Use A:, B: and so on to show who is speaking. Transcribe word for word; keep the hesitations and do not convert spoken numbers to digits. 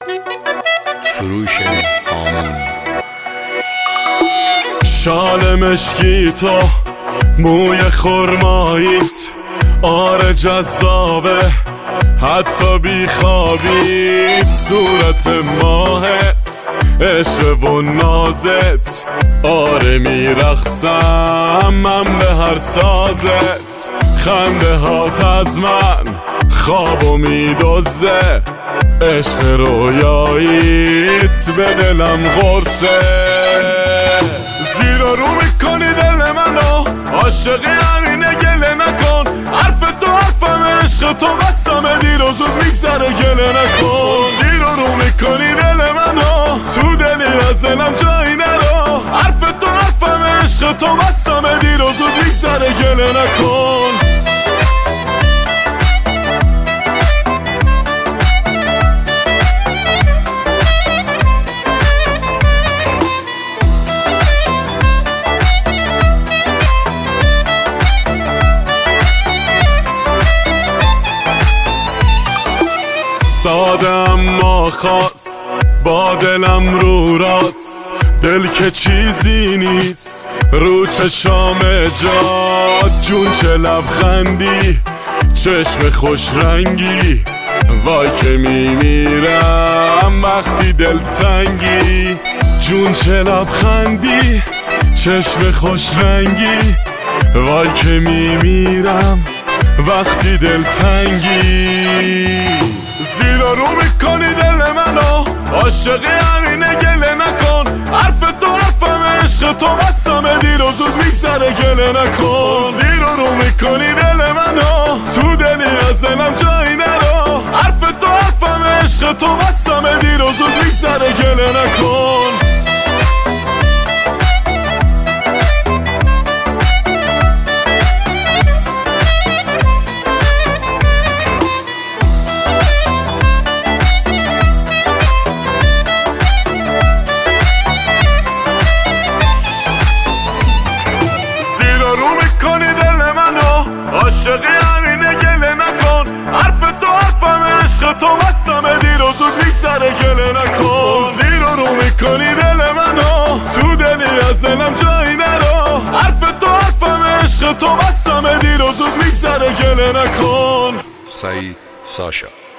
A: سروش هامون.
B: شال مشکی تو، موی خرماییت، آره جذابه حتی بی خوابیت، صورت ماهت، عشق و نازت، آره میرقصم من به هر سازت، خنده هات از من خوابو میدزه، عشق رویاییت به دلم قرصه، زیر و رو میکنی دل منو، عاشقی همینه گله نکن، حرف تو حرفم عشق تو بسم دیر و زود میگذره گله نکن، زیر و رو میکنی دل منو، تو دلی از دلم جایی نرو، حرف تو حرفم عشق تو بسم دیر و زود میگذره گله نکن. ساده اما خاص با دلم رو راست، دل که چیزی نیست رو چشام جاد، جون چه لبخندی چشم خوش رنگی، وای که میمیرم وقتی دل تنگی، جون چه لبخندی چشم خوش رنگی، وای که میمیرم وقتی دل تنگی، زیر و رو میکنی دل منو، عاشقی همینه گله نکن، حرف تو حرفم عشق تو بسم دیر و زود میگذره گله نکن، زیر و رو میکنی دل منو، تو دلی از دلم جایی نرو، حرف تو حرفم عشق تو بسم دیر و زود میگذره گله نکن. عاشقی همینه گله نکن، حرف تو حرفم عشق تو بسم دیر و زود میگذره گله نکن، زیر و رو میکنی دل منو، تو دلی از دلم جایی نرو، حرف تو حرفم عشق تو بسم دیر و زود میگذره گله نکن.
A: سعید ساشا.